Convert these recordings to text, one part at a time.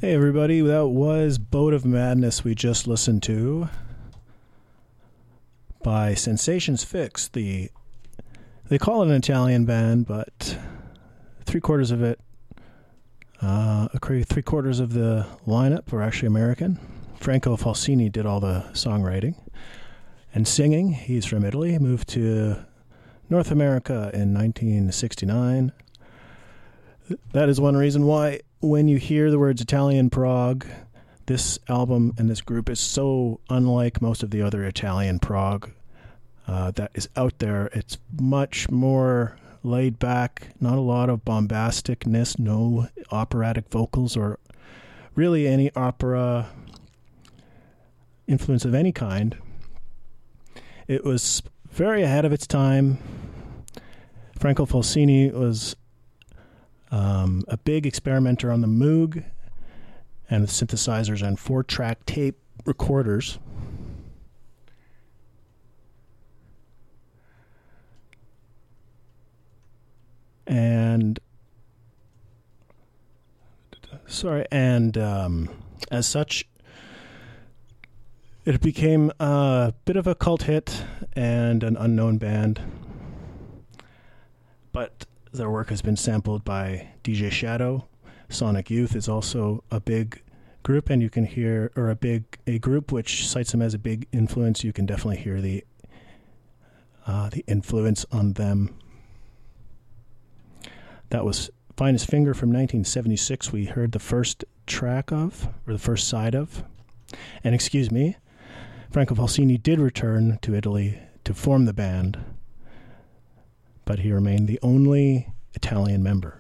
Hey everybody, that was Boat of Madness we just listened to by Sensations Fix. They call it an Italian band, but three-quarters of the lineup are actually American. Franco Falsini did all the songwriting and singing. He's from Italy. He moved to North America in 1969. That is one reason why when you hear the words Italian prog, this album and this group is so unlike most of the other Italian prog that is out there. It's much more laid back, not a lot of bombasticness, no operatic vocals or really any opera influence of any kind. It was very ahead of its time. Franco Falsini was a big experimenter on the Moog and with synthesizers and 4-track tape recorders. And as such, it became a bit of a cult hit and an unknown band. But their work has been sampled by DJ Shadow. Sonic Youth is also a big group, and you can hear, or a group which cites them as a big influence. You can definitely hear the influence on them. That was Finest Finger from 1976. We heard the first track of, or the first side of. And excuse me, Franco Falsini did return to Italy to form the band, but he remained the only Italian member.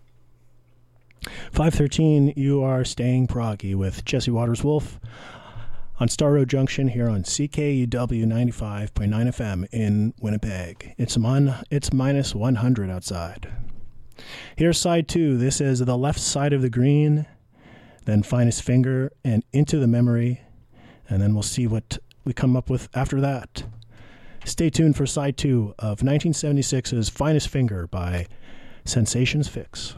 513, you are staying proggy with Jesse Waters-Wolf on Star Road Junction here on CKUW 95.9 FM in Winnipeg. It's minus 100 outside. Here's side 2. This is The Left Side of the Green, then Finest Finger and Into the Memory, and then we'll see what we come up with after that. Stay tuned for side 2 of 1976's Finest Finger by Sensations Fix.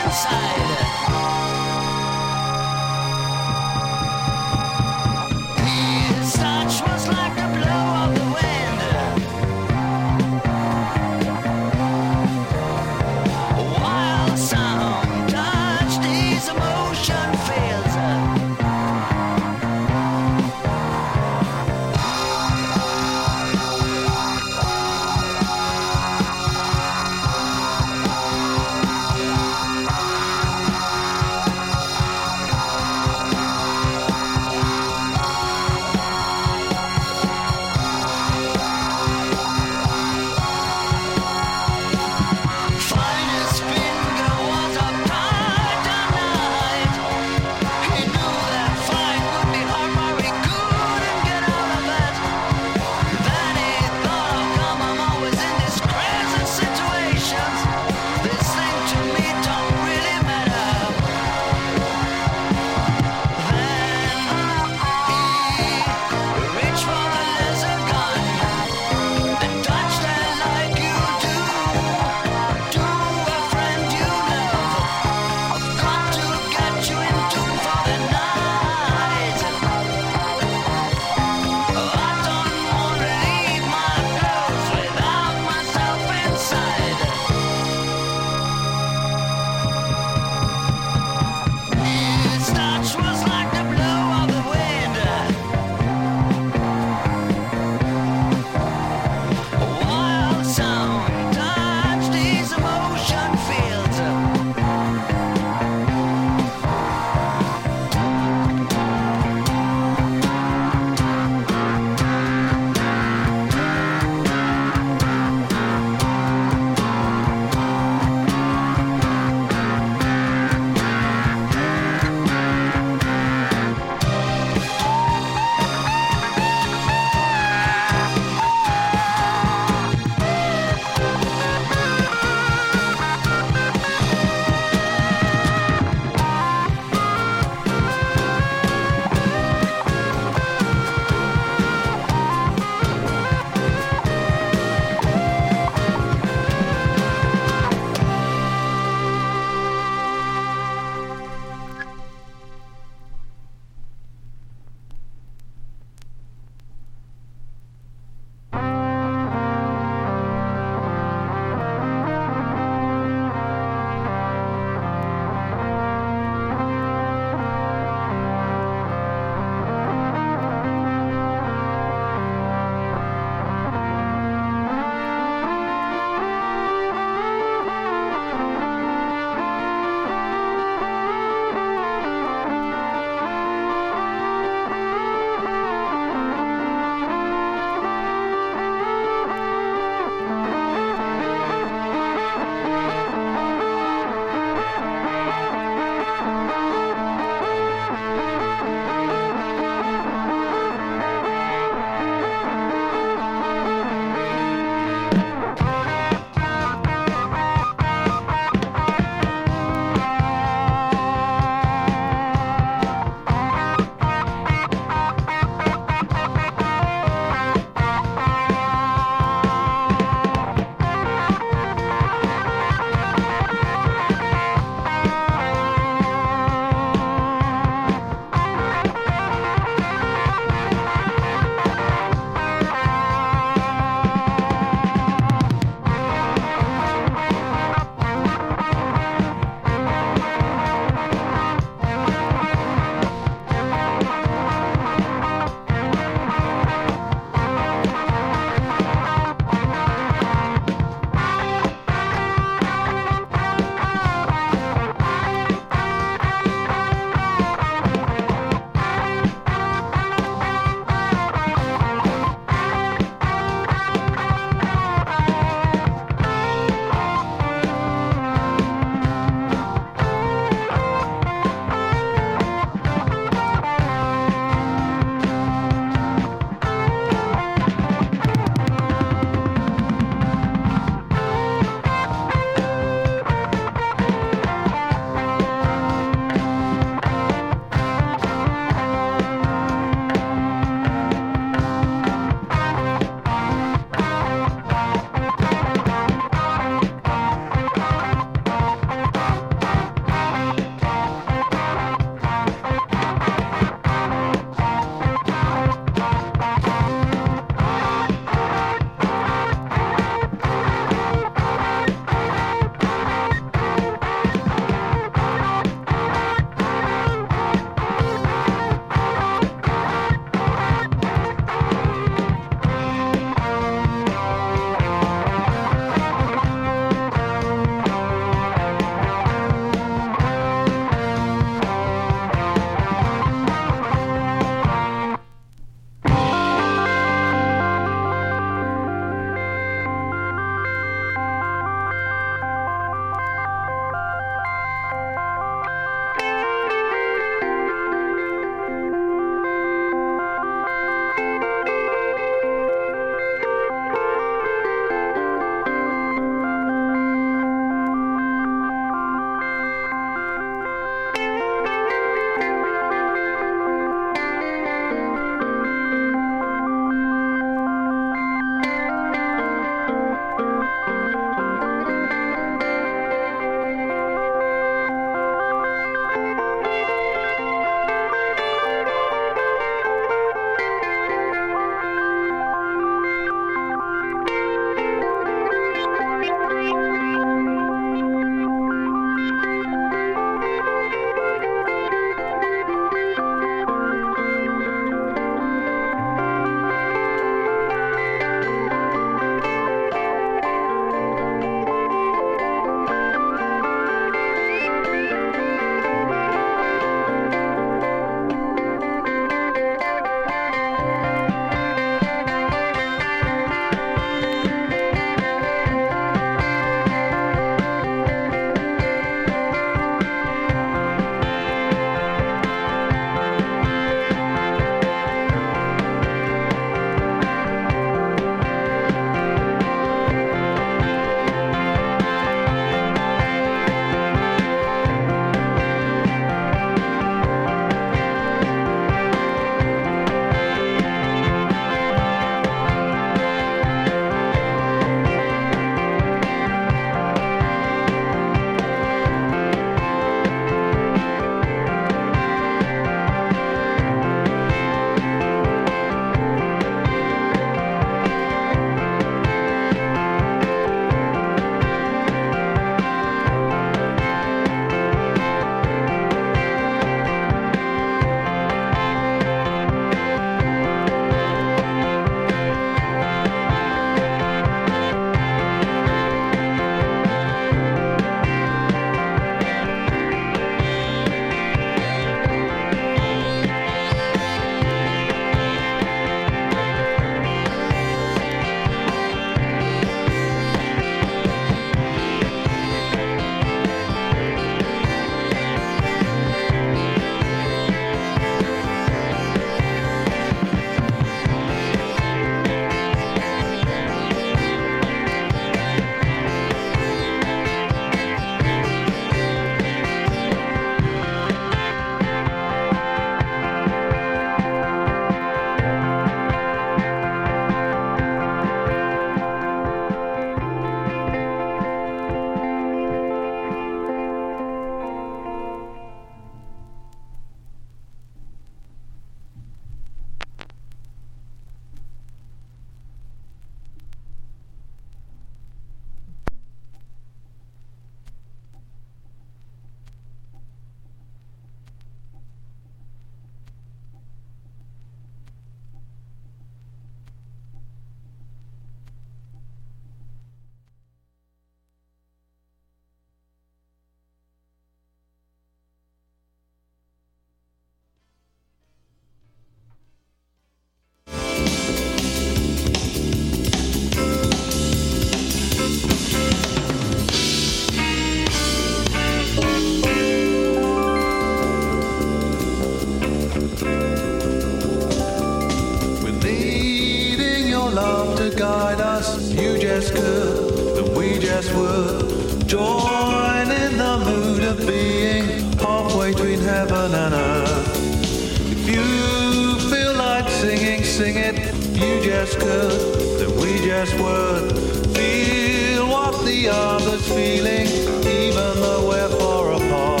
just could, then we just would join in the mood of being halfway between heaven and earth. If you feel like singing, sing it. If you just could, then we just would feel what the other's feeling, even though we're far apart.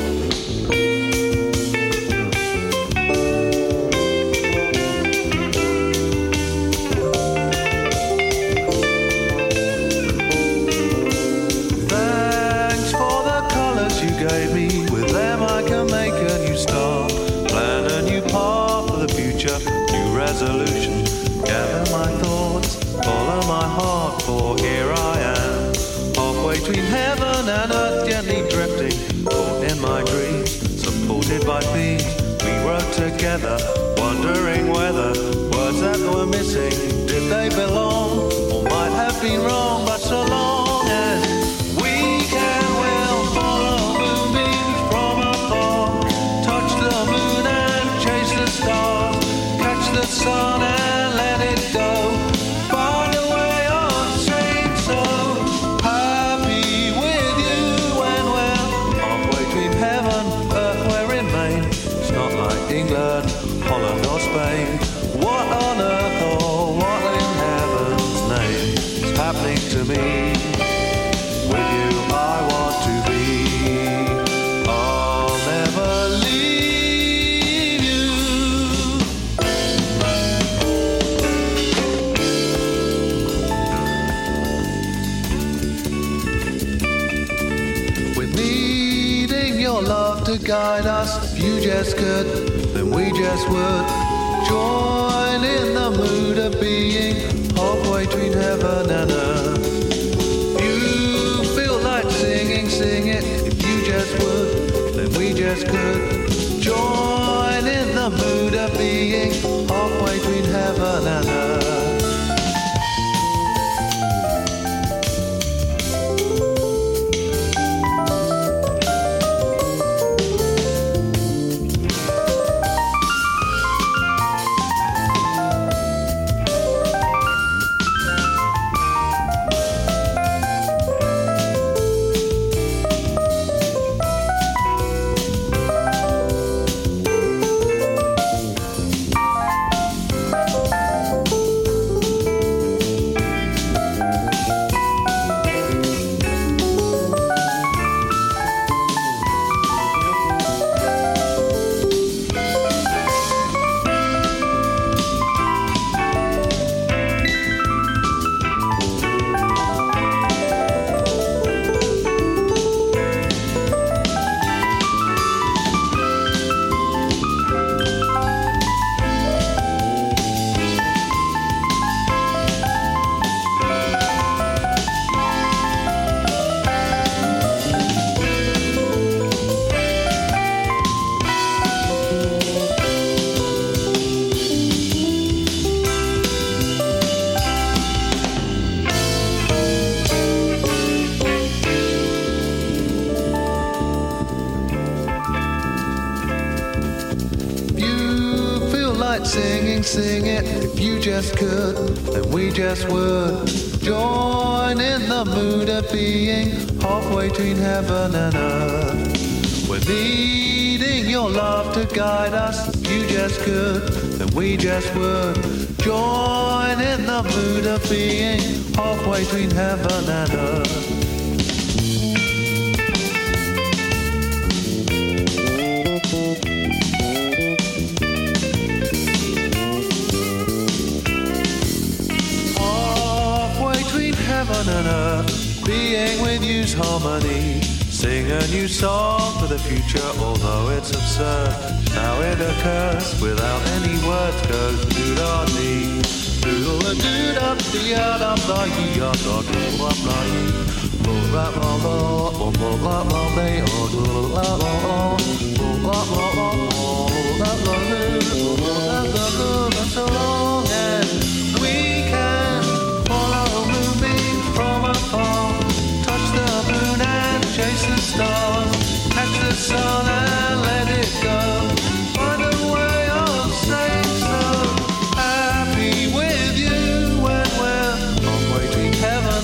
Gave me, with them I can make a new start, plan a new path for the future, new resolution, gather my thoughts, follow my heart, for here I am, halfway between heaven and earth, gently drifting, caught in my dreams, supported by themes, we wrote together, wondering whether words that were missing, did they belong, or might have been wrong, but so long as we can well follow the sun and let it go. Find a way of saying so. Happy with you when we're halfway between heaven, earth we're in Maine. It's not like England, Holland or Spain. What on earth or what in heaven's name is happening to me? With you I want to be. I'll never leave. Love to guide us. If you just could, then we just would join in the mood of being halfway between heaven and earth. You feel like singing, sing it. If you just would, then we just could join in the mood of being halfway between heaven and earth. Singing, sing it. If you just could, then we just would join in the mood of being halfway between heaven and earth. We're needing your love to guide us. If you just could, then we just would join in the mood of being halfway between heaven and earth. Heaven and earth, being with you's harmony. Sing a new song for the future, although it's absurd. How it occurs without any words goes do-da-dee. So long as we can follow moonbeams from afar, touch the moon and chase the stars, catch the sun and let it go. Find a way of saying so. Happy with you when we're halfway between heaven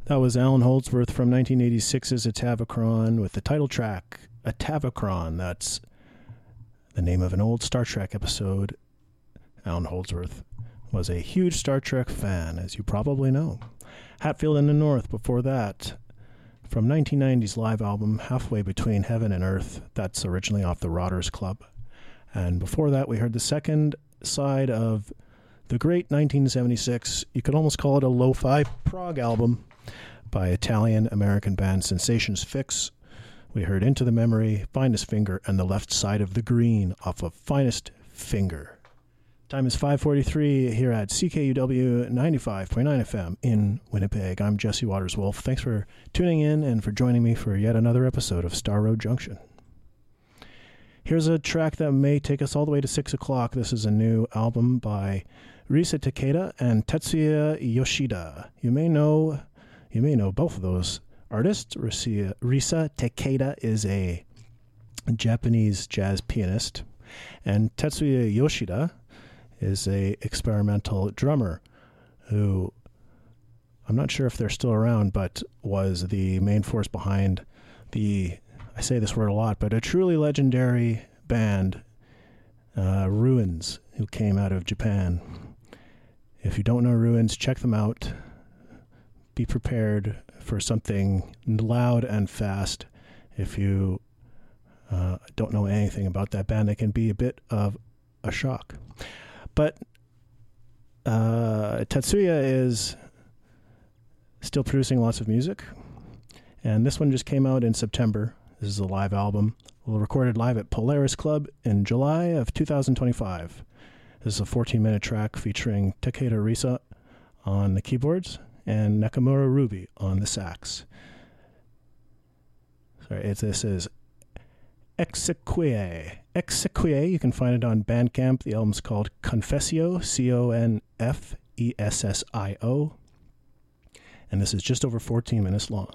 That was Alan Holdsworth from 1986's Atavachron with the title track, Atavachron. That's the name of an old Star Trek episode. Alan Holdsworth was a huge Star Trek fan, as you probably know. Hatfield in the North before that, from 1990's live album, Halfway Between Heaven and Earth. That's originally off the Rotters Club. And before that, we heard the second side of the great 1976, you could almost call it a lo-fi prog album by Italian-American band Sensations Fix. We heard Into the Memory, Finest Finger, and The Left Side of the Green off of Finest Finger. Time is 5:43 here at CKUW 95.9 FM in Winnipeg. I'm Jesse Waters-Wolf. Thanks for tuning in and for joining me for yet another episode of Star Road Junction. Here's a track that may take us all the way to 6 o'clock. This is a new album by Risa Takeda and Tetsuya Yoshida. You may know both of those artists. Risa Takeda is a Japanese jazz pianist, and Tetsuya Yoshida is a experimental drummer who, I'm not sure if they're still around, but was the main force behind I say this word a lot, but a truly legendary band, Ruins, who came out of Japan. If you don't know Ruins, check them out. Be prepared for something loud and fast. If you don't know anything about that band, it can be a bit of a shock. But Tetsuya is still producing lots of music, and this one just came out in September. This is a live album, recorded live at Polaris Club in July of 2025. This is a 14-minute track featuring Takeda Risa on the keyboards and Nakamura Ruby on the sax. This is Exequie. Exequie, you can find it on Bandcamp. The album's called Confessio, Confessio. And this is just over 14 minutes long.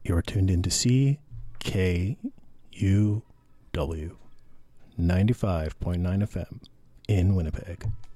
You're tuned into CKUW 95.9 FM in Winnipeg.